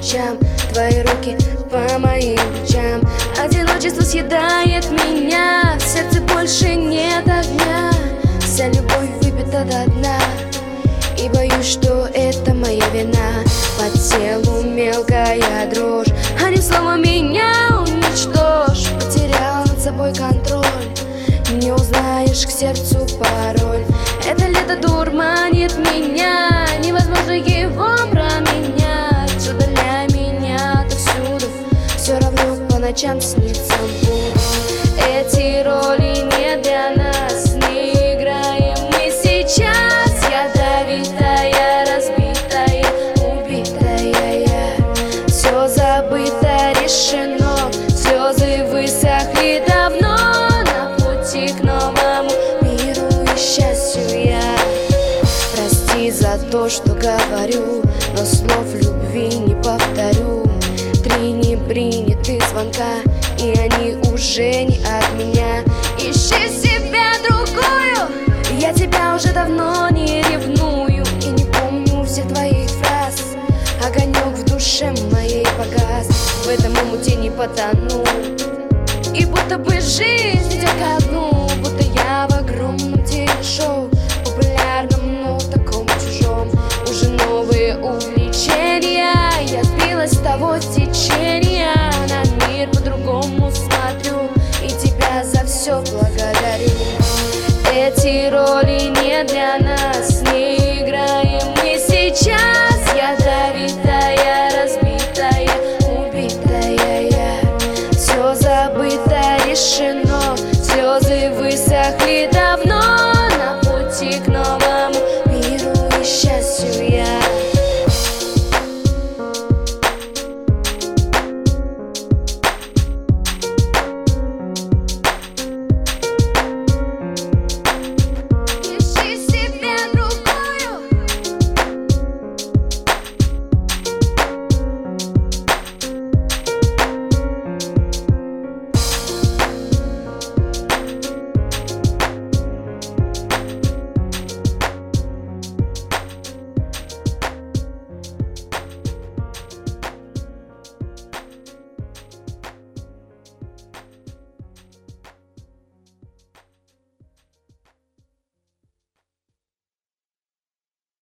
ночам, твои руки по моим плечам. Одиночество съедает меня, в сердце больше нет огня. Вся любовь выпита до дна, и боюсь, что это моя вина. По телу мелкая дрожь, одним словом меня уничтожь. Потерял над собой контроль, не узнаешь к сердцу пароль. Это лето дурманит меня, невозможно его променять. Все для меня отовсюду, все равно по ночам снится буду. Эти роли не для нас, не играем мы сейчас. Я добитая, разбитая, убитая я. Все забыто, решено, слезы высохли давно. На пути к новому миру и счастью я. Прости за то, что говорю, но слов любви не повторю. 3 не приняты звонка, и они уже не от меня. Ищи себя другую, я тебя уже давно не ревную. И не помню всех твоих фраз, огонек в душе моей погас. В этом омуте не потону, и будто бы жизнь идет ко дну. Будто я в огромном телешоу, популярном, но таком чужом. Уже новые увлечения, я сбилась с того течения. На мир по-другому смотрю, и тебя за все благодарю. Эти роли не для нас, не играем мы сейчас. Я добитая, разбитая, убитая я. Все забыто, решено, слезы высохли.